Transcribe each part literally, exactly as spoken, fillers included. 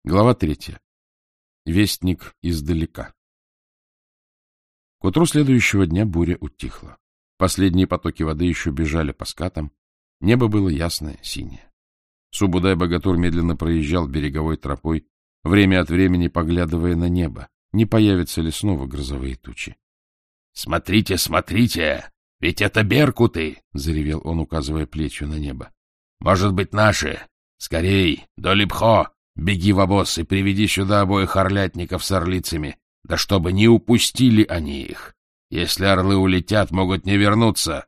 Глава третья. Вестник издалека. К утру следующего дня буря утихла. Последние потоки воды еще бежали по скатам. Небо было ясное, синее. Субудай-богатур медленно проезжал береговой тропой, время от времени поглядывая на небо, не появятся ли снова грозовые тучи. — Смотрите, смотрите! Ведь это беркуты! — заревел он, указывая плетью на небо. — Может быть, наши? Скорей, до Липхо! Беги в обоз и приведи сюда обоих орлятников с орлицами, да чтобы не упустили они их. Если орлы улетят, могут не вернуться.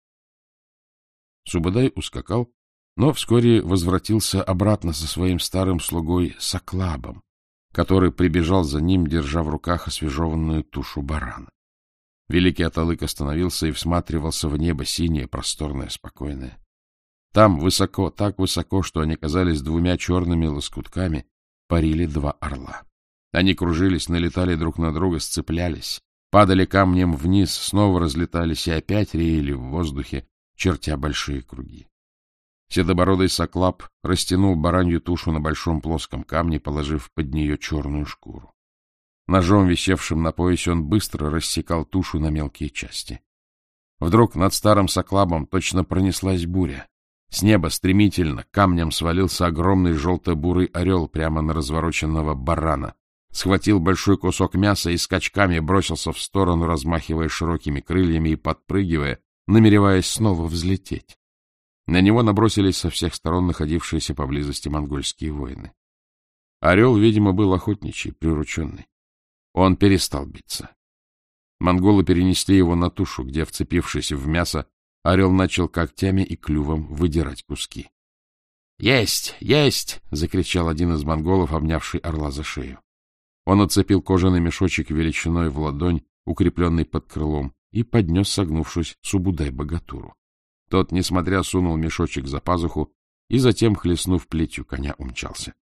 Субудай ускакал, но вскоре возвратился обратно со своим старым слугой Соклабом, который прибежал за ним, держа в руках освежеванную тушу барана. Великий Аталык остановился и всматривался в небо синее, просторное, спокойное. Там, высоко, так высоко, что они казались двумя черными лоскутками, парили два орла. Они кружились, налетали друг на друга, сцеплялись, падали камнем вниз, снова разлетались и опять реяли в воздухе, чертя большие круги. Седобородый Соклаб растянул баранью тушу на большом плоском камне, положив под нее черную шкуру. Ножом, висевшим на поясе, он быстро рассекал тушу на мелкие части. Вдруг над старым Соклабом точно пронеслась буря. С неба стремительно камнем свалился огромный желто-бурый орел прямо на развороченного барана, схватил большой кусок мяса и скачками бросился в сторону, размахивая широкими крыльями и подпрыгивая, намереваясь снова взлететь. На него набросились со всех сторон находившиеся поблизости монгольские воины. Орел, видимо, был охотничий, прирученный. Он перестал биться. Монголы перенесли его на тушу, где, вцепившись в мясо, орел начал когтями и клювом выдирать куски. — Есть! Есть! — закричал один из монголов, обнявший орла за шею. Он отцепил кожаный мешочек величиной в ладонь, укрепленный под крылом, и поднес, согнувшись, Субудай-богатуру. Тот, несмотря, сунул мешочек за пазуху и затем, хлестнув плетью коня, умчался.